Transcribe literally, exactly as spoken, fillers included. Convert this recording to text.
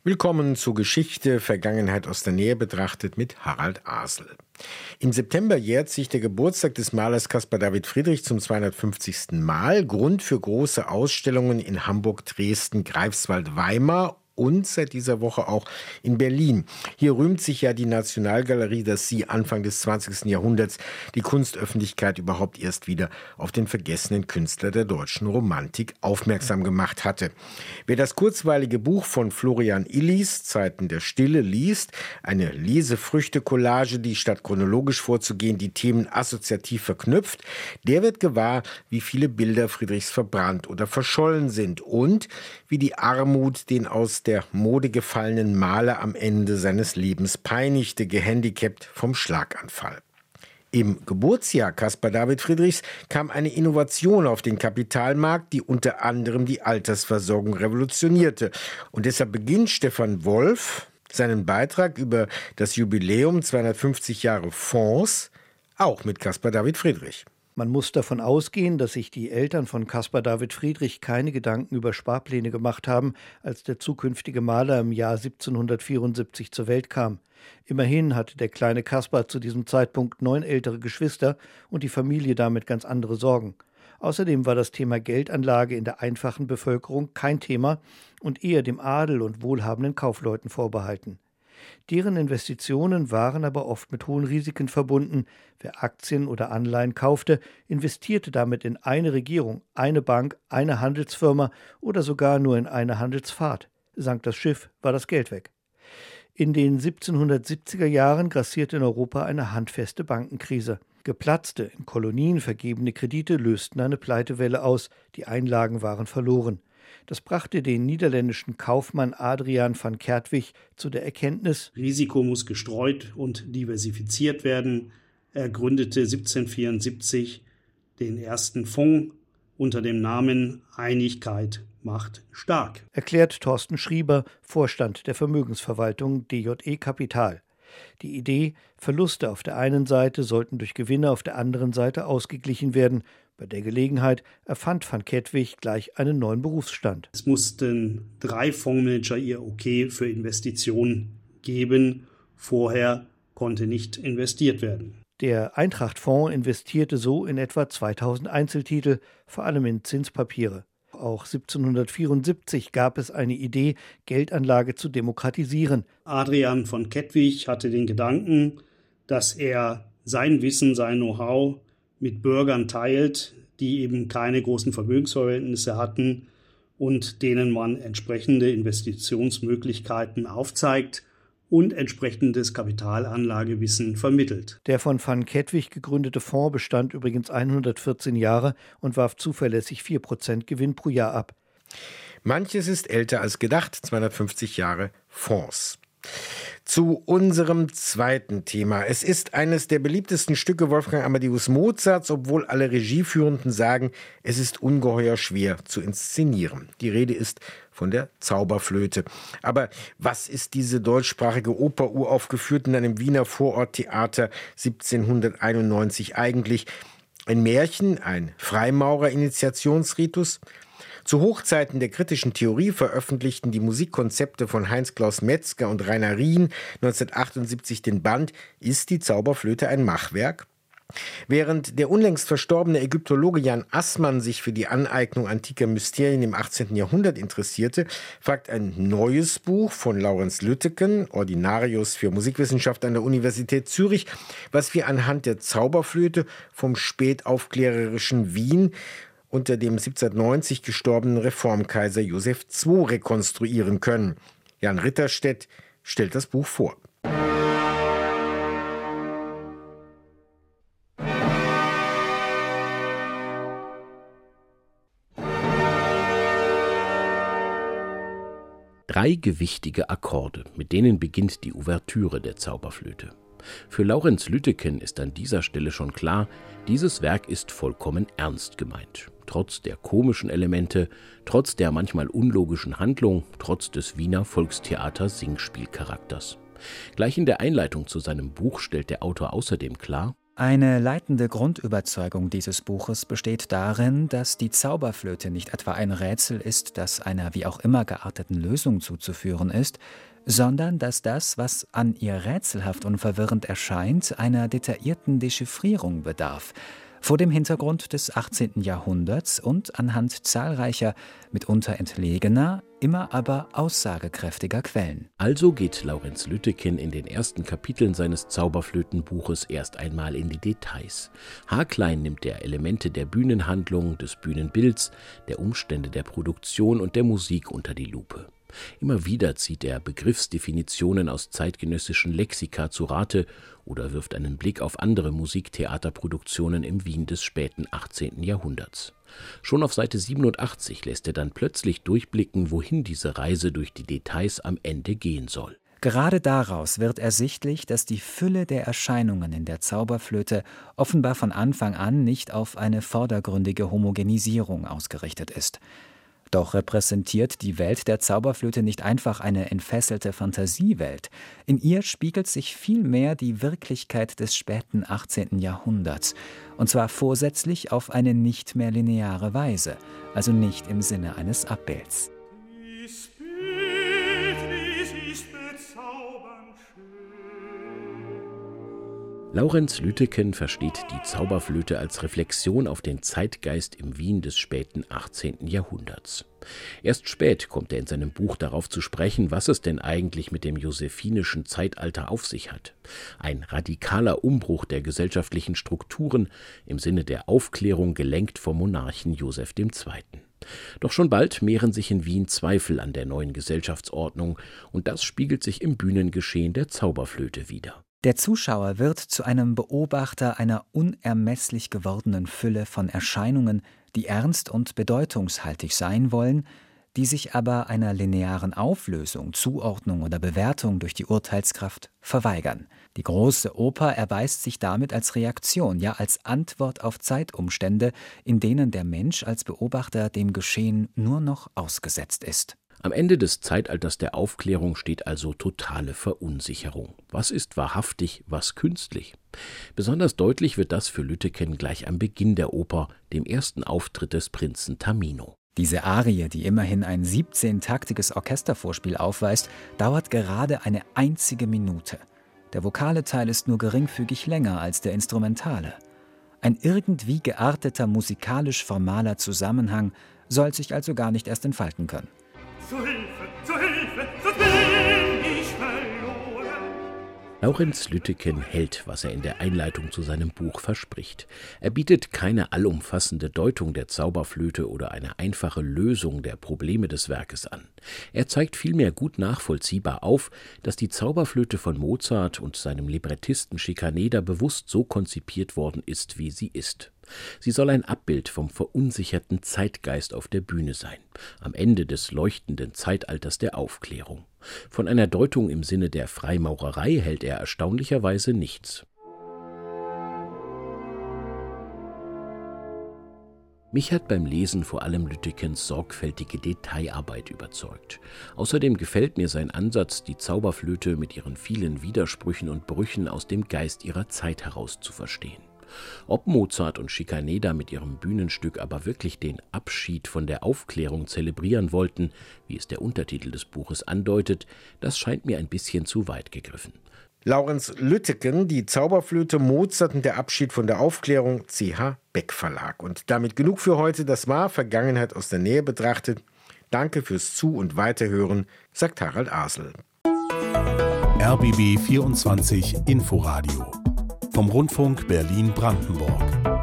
Willkommen zu Geschichte, Vergangenheit aus der Nähe betrachtet mit Harald Asel. Im September jährt sich der Geburtstag des Malers Caspar David Friedrich zum zweihundertfünfzigsten Mal. Grund für große Ausstellungen in Hamburg, Dresden, Greifswald, Weimar und seit dieser Woche auch in Berlin. Hier rühmt sich ja die Nationalgalerie, dass sie Anfang des zwanzigsten Jahrhunderts die Kunstöffentlichkeit überhaupt erst wieder auf den vergessenen Künstler der deutschen Romantik aufmerksam gemacht hatte. Wer das kurzweilige Buch von Florian Illies, Zeiten der Stille, liest, eine Lesefrüchte-Collage, die statt chronologisch vorzugehen die Themen assoziativ verknüpft, der wird gewahr, wie viele Bilder Friedrichs verbrannt oder verschollen sind und wie die Armut den aus der Mode gefallenen Maler am Ende seines Lebens peinigte, gehandicapt vom Schlaganfall. Im Geburtsjahr Caspar David Friedrichs kam eine Innovation auf den Kapitalmarkt, die unter anderem die Altersversorgung revolutionierte. Und deshalb beginnt Stefan Wolf seinen Beitrag über das Jubiläum zweihundertfünfzig Jahre Fonds auch mit Caspar David Friedrich. Man muss davon ausgehen, dass sich die Eltern von Caspar David Friedrich keine Gedanken über Sparpläne gemacht haben, als der zukünftige Maler im Jahr siebzehnhundertvierundsiebzig zur Welt kam. Immerhin hatte der kleine Caspar zu diesem Zeitpunkt neun ältere Geschwister und die Familie damit ganz andere Sorgen. Außerdem war das Thema Geldanlage in der einfachen Bevölkerung kein Thema und eher dem Adel und wohlhabenden Kaufleuten vorbehalten. Deren Investitionen waren aber oft mit hohen Risiken verbunden. Wer Aktien oder Anleihen kaufte, investierte damit in eine Regierung, eine Bank, eine Handelsfirma oder sogar nur in eine Handelsfahrt. Sank das Schiff, war das Geld weg. In den siebzehnhundertsiebziger Jahren grassierte in Europa eine handfeste Bankenkrise. Geplatzte, in Kolonien vergebene Kredite lösten eine Pleitewelle aus, die Einlagen waren verloren. Das brachte den niederländischen Kaufmann Adriaan van Kertwig zu der Erkenntnis: Risiko muss gestreut und diversifiziert werden. Er gründete siebzehnhundertvierundsiebzig den ersten Fonds unter dem Namen Einigkeit macht stark. Erklärt Thorsten Schrieber, Vorstand der Vermögensverwaltung D J E Kapital. Die Idee, Verluste auf der einen Seite sollten durch Gewinne auf der anderen Seite ausgeglichen werden. Bei der Gelegenheit erfand van Kertwig gleich einen neuen Berufsstand. Es mussten drei Fondsmanager ihr Okay für Investitionen geben. Vorher konnte nicht investiert werden. Der Eintracht-Fonds investierte so in etwa zweitausend Einzeltitel, vor allem in Zinspapiere. Auch siebzehnhundertvierundsiebzig gab es eine Idee, Geldanlage zu demokratisieren. Adriaan van Kertwig hatte den Gedanken, dass er sein Wissen, sein Know-how mit Bürgern teilt, die eben keine großen Vermögensverhältnisse hatten und denen man entsprechende Investitionsmöglichkeiten aufzeigt und entsprechendes Kapitalanlagewissen vermittelt. Der von van Kertwig gegründete Fonds bestand übrigens hundertvierzehn Jahre und warf zuverlässig vier Prozent Gewinn pro Jahr ab. Manches ist älter als gedacht, zweihundertfünfzig Jahre Fonds. Zu unserem zweiten Thema. Es ist eines der beliebtesten Stücke Wolfgang Amadeus Mozarts, obwohl alle Regieführenden sagen, es ist ungeheuer schwer zu inszenieren. Die Rede ist von der Zauberflöte. Aber was ist diese deutschsprachige Oper uraufgeführt in einem Wiener Vororttheater siebzehnhunderteinundneunzig eigentlich? Ein Märchen, ein Freimaurer-Initiationsritus? Zu Hochzeiten der kritischen Theorie veröffentlichten die Musikkonzepte von Heinz-Klaus Metzger und Rainer Rien neunzehnhundertachtundsiebzig den Band »Ist die Zauberflöte ein Machwerk?«. Während der unlängst verstorbene Ägyptologe Jan Assmann sich für die Aneignung antiker Mysterien im achtzehnten Jahrhundert interessierte, fragt ein neues Buch von Laurenz Lütteken, Ordinarius für Musikwissenschaft an der Universität Zürich, was wir anhand der Zauberflöte vom spätaufklärerischen Wien unter dem siebzehnhundertneunzig gestorbenen Reformkaiser Joseph der Zweite rekonstruieren können. Jan Ritterstedt stellt das Buch vor. Drei gewichtige Akkorde, mit denen beginnt die Ouvertüre der Zauberflöte. Für Laurenz Lütteken ist an dieser Stelle schon klar, dieses Werk ist vollkommen ernst gemeint. Trotz der komischen Elemente, trotz der manchmal unlogischen Handlung, trotz des Wiener Volkstheater-Singspielcharakters. Gleich in der Einleitung zu seinem Buch stellt der Autor außerdem klar: Eine leitende Grundüberzeugung dieses Buches besteht darin, dass die Zauberflöte nicht etwa ein Rätsel ist, das einer wie auch immer gearteten Lösung zuzuführen ist, sondern dass das, was an ihr rätselhaft und verwirrend erscheint, einer detaillierten Dechiffrierung bedarf, vor dem Hintergrund des achtzehnten Jahrhunderts und anhand zahlreicher, mitunter entlegener, immer aber aussagekräftiger Quellen. Also geht Laurenz Lüttekin in den ersten Kapiteln seines Zauberflötenbuches erst einmal in die Details. Haarklein nimmt er Elemente der Bühnenhandlung, des Bühnenbilds, der Umstände der Produktion und der Musik unter die Lupe. Immer wieder zieht er Begriffsdefinitionen aus zeitgenössischen Lexika zu Rate oder wirft einen Blick auf andere Musiktheaterproduktionen im Wien des späten achtzehnten Jahrhunderts. Schon auf Seite siebenundachtzig lässt er dann plötzlich durchblicken, wohin diese Reise durch die Details am Ende gehen soll. Gerade daraus wird ersichtlich, dass die Fülle der Erscheinungen in der Zauberflöte offenbar von Anfang an nicht auf eine vordergründige Homogenisierung ausgerichtet ist. Doch repräsentiert die Welt der Zauberflöte nicht einfach eine entfesselte Fantasiewelt. In ihr spiegelt sich vielmehr die Wirklichkeit des späten achtzehnten Jahrhunderts. Und zwar vorsätzlich auf eine nicht mehr lineare Weise, also nicht im Sinne eines Abbilds. Laurenz Lüttekin versteht die Zauberflöte als Reflexion auf den Zeitgeist im Wien des späten achtzehnten Jahrhunderts. Erst spät kommt er in seinem Buch darauf zu sprechen, was es denn eigentlich mit dem josephinischen Zeitalter auf sich hat. Ein radikaler Umbruch der gesellschaftlichen Strukturen im Sinne der Aufklärung, gelenkt vom Monarchen Joseph der Zweite. Doch schon bald mehren sich in Wien Zweifel an der neuen Gesellschaftsordnung, und das spiegelt sich im Bühnengeschehen der Zauberflöte wider. Der Zuschauer wird zu einem Beobachter einer unermesslich gewordenen Fülle von Erscheinungen, die ernst und bedeutungshaltig sein wollen, die sich aber einer linearen Auflösung, Zuordnung oder Bewertung durch die Urteilskraft verweigern. Die große Oper erweist sich damit als Reaktion, ja als Antwort auf Zeitumstände, in denen der Mensch als Beobachter dem Geschehen nur noch ausgesetzt ist. Am Ende des Zeitalters der Aufklärung steht also totale Verunsicherung. Was ist wahrhaftig, was künstlich? Besonders deutlich wird das für Lüttekin gleich am Beginn der Oper, dem ersten Auftritt des Prinzen Tamino. Diese Arie, die immerhin ein siebzehntaktiges Orchestervorspiel aufweist, dauert gerade eine einzige Minute. Der vokale Teil ist nur geringfügig länger als der instrumentale. Ein irgendwie gearteter musikalisch-formaler Zusammenhang soll sich also gar nicht erst entfalten können. Zu Hilfe, zu Hilfe, sonst bin ich verloren. Laurenz Lüttekin hält, was er in der Einleitung zu seinem Buch verspricht. Er bietet keine allumfassende Deutung der Zauberflöte oder eine einfache Lösung der Probleme des Werkes an. Er zeigt vielmehr gut nachvollziehbar auf, dass die Zauberflöte von Mozart und seinem Librettisten Schikaneder bewusst so konzipiert worden ist, wie sie ist. Sie soll ein Abbild vom verunsicherten Zeitgeist auf der Bühne sein, am Ende des leuchtenden Zeitalters der Aufklärung. Von einer Deutung im Sinne der Freimaurerei hält er erstaunlicherweise nichts. Mich hat beim Lesen vor allem Lüttekins sorgfältige Detailarbeit überzeugt. Außerdem gefällt mir sein Ansatz, die Zauberflöte mit ihren vielen Widersprüchen und Brüchen aus dem Geist ihrer Zeit heraus zu verstehen. Ob Mozart und Schikaneder mit ihrem Bühnenstück aber wirklich den Abschied von der Aufklärung zelebrieren wollten, wie es der Untertitel des Buches andeutet, das scheint mir ein bisschen zu weit gegriffen. Laurenz Lüttekin, die Zauberflöte, Mozart und der Abschied von der Aufklärung, C H Beck Verlag. Und damit genug für heute. Das war Vergangenheit aus der Nähe betrachtet. Danke fürs Zu- und Weiterhören, sagt Harald Asel. R B B vierundzwanzig Inforadio vom Rundfunk Berlin-Brandenburg.